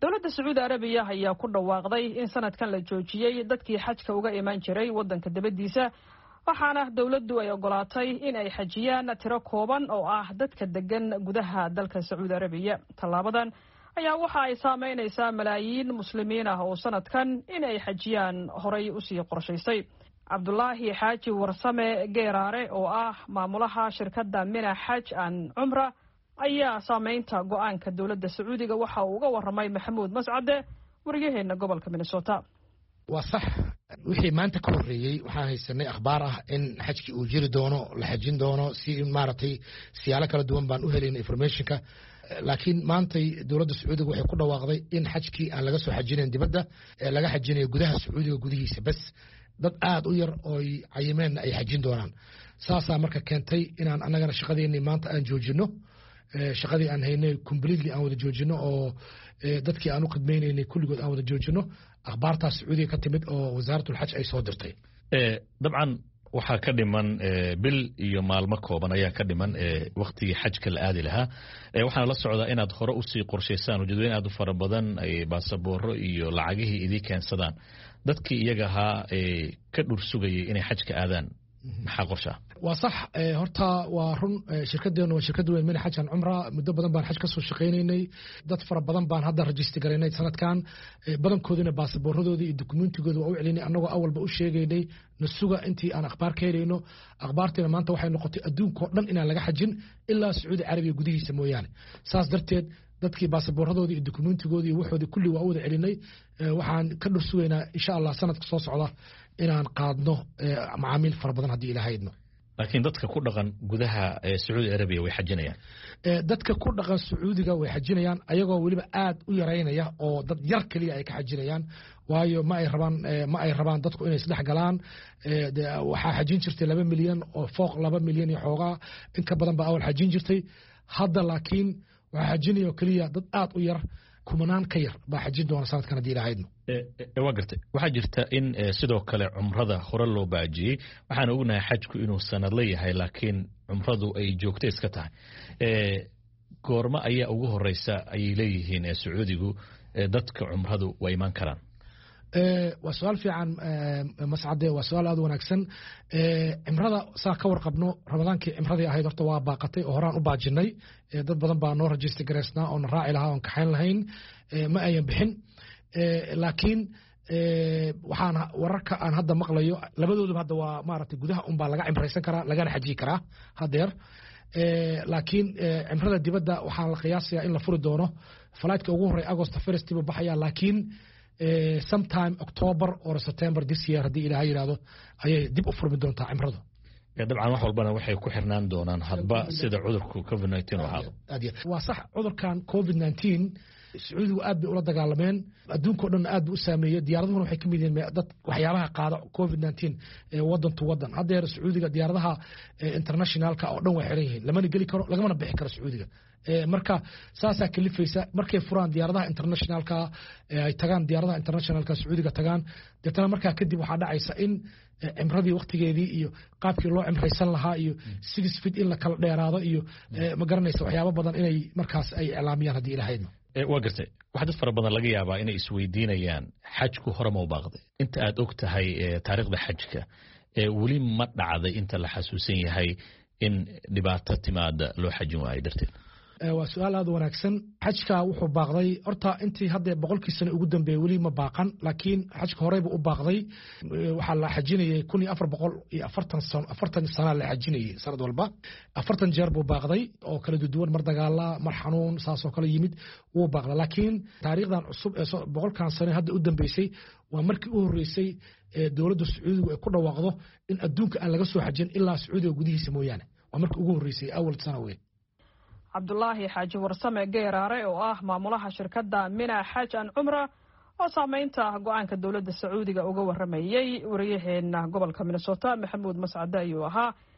dowladda Sacuudi Arabiya ayaa ku dhawaaqday in sanadkan la joojiyay dadkii xajka uga iman jiray wadanka dibadiisa waxaana dowladdu ay ogolaatay in ay xajiyaan tiro kooban oo ah dadka degan gudaha dalka Sacuudi Arabiya. Talaabadan ayaa waxa ay saameynaysaa malaayiin muslimiin ah oo sanadkan in ay xajiyaan horay u sii qorshaysay. Cabdullaahi Xaaji Warsame Geeraare oo ah maamulaha shirkadda Mina Hajj and Umrah ayaa saameynta go'aanka dowladda Sacuudiga waxa uu uga warramay Maxamuud Mascade wariyaheena gobolka Minnesota. waa sax wixii maanta ka horeeyay waxaan haysanay akhbaar ah in xajkii uu jiri doono la xajin doono si maaragtay siyaalo kala duwan baan u helayna informationka laakiin maantay dowladda Sacuudiga waxay ku dhawaaqday in xajkii aan laga soo xajinayn dibadda laga xajinayo gudaha Sacuudiga gudihiisa bas dad aad u yar oo ay cayimeen ay xajin doonaan saasaa marka keentay inaan annagana shaqadeennii maanta aan joojino shaqadii aan haynay completely aan wada joojino oo dadkii aan u khidmaynaynay kulligood aan wada joojino akhbaartaas Sacuudiga ka timid oo wasaaratul xaj ay soo dirtay dabcan waxaa ka dhiman bil iyo maalmo kooban ayaa ka dhiman waqtigii xajka la aadi lahaa waxaana la socdaa inaad hore usii qorshaysaan ujeedooyin aad u fara badan ay baasabooro iyo lacagihii idii keensadaan dadkii iyaga ahaa ka dhur sugayay inay xajka aadaan maxaa qorshaa waa sax horta waa run shirkadeenu waa shirkad weyn Mina Hajj and Umrah muddo badan baan xaj ka soo shaqeynaynay dad fara badan baan hadda register gareynay sanadkan badankoodina baasaboorradoodii iyo dukumentigooda waa u celinay annagoo awalba u sheegaynay nasuga intii aan akhbaar ka helayno akhbaartiina maanta waxay noqotay adduunka oo dhan inaan laga xajin ilaa Sacuudi Arabiya gudihiisa mooyaane saas darteed dadkii baasaboorradoodii iyo dukumentigoodii iyo waxoodii kulli waa u wada celinay waxaan ka dhur sugaynaa insha Allah sanadka soo socda inaan qaadno macaamiil fara badan haddii ilaahayadno laakiin dadka ku dhaqan gudaha Sacuudi Arabiya way xajinayaan dadka ku dhaqan Sacuudiga way xajinayaan ayagoo waliba aad u yareynaya oo dad yar kaliya ay ka xajinayaan waayo ma ay rabaan dadku inay isdhex galaan waxaa xajin jirtay 2 milyan oo fooq 2 milyan iyo xoogaa in ka badan baa awal xajin jirtay hadda laakiin waxaa xajinayo kaliya dad aad u yar kumanaan ka yar baa xajin doona sanadkan haddii ilaahayadno waa gartay waxaa jirta in sidoo kale cumrada hore loo baajiyey waxaan ognahay xajku inuu sanadle yahay laakiin cumradu ay joogto iska tahay goorma ayaa ugu horeysa ayay leeyihiin Sacuudigu dadka cumradu way iman karaan waa su'aal fiican Mascade waa su'aal aad u wanaagsan cimrada saa ka warqabno ramadaankii cimradii ahayd horta waa baaqatay oo horaan u baajinay dad badan baa noo register gareysnaa oo raaci lahaa oo kaxayn lahayn ma ayan bixin laakiin waxaan wararka aan hadda maqlayo labadooduba hadda waa maaragtay gudaha un baa laga cimraysan karaa lagana xajiyi karaa hadeer laakiin cimrada dibadda waxaa la qiyaasayaa in la furi doono flightska ugu horreeya August 1st buu baxayaa laakiin sometime October or September this year haddii ilaahay yiraahdo ayay dib u furmi doontaa cimradu dabcan wax walbana waxay ku xirnaan doonaan hadba sida cudurku COVID-19 u ahaado waa sax cudurkan COVID-19 Sacuudigu aad bay ula dagaalameen adduunka oo dhan aad buu u saameeyay diyaaraduhuna waxay ka mid yihiin dad waxyaabaha qaada COVID-19 wadan to wadan haddeer Sacuudiga diyaaradaha internationalka oo dhan way xiran yihiin lamana geli karo lagamana bixi karo Sacuudiga marka saasaa kalifaysa markay furaan diyaaradaha internationalka ay tagaan diyaaradaha internationalka Sacuudiga tagaan dadana markaa kadib waxaa dhacaysa in cimradii waqtigeedii iyo qaabkii loo cimraysan lahaa iyo 6 feet in la kala dheeraado iyo ma garanaysa waxyaabo badan inay markaas ay iclaamiyaan haddii ilaahayna waa gartay wax dad fara badan laga yaabaa inay isweydiinayaan xajku hore ma u baaqday inta aad og tahay taariikhda xajka weli ma dhacday inta la xasuusan yahay in dhibaato timaada loo xajin waayo darteed waa su'aal aad u wanaagsan xajka wuxuu baaqday horta intii hadda 100 sano ugu dambeeyay wali ma baaqan laakiin xajka horeyba u baaqday waxa la xajinayay 1440 sano la xajinayay sanad walba 40 jeer buu baaqday oo kala duwan mar dagaala mar xanuun saas oo kala yimid wuu baaqday laakiin taariikhdan cusub ee 100 sano hadda u dambeysay waa markii u horeysay dowladda Sacuudiga ay ku dhawaaqdo in adduunka aan laga soo xajin ilaa Sacuudiga gudihiisa mooyaane waa markii ugu horeysay awal sano weyn Cabdullaahi Xaaji Warsame Geeraare oo ah maamulaha shirkadda Mina Hajj and Umrah oo saameynta go'aanka dowladda Sacuudiga uga warramayay wariyaheena gobolka Minnesota Maxamuud Mascade ayuu ahaa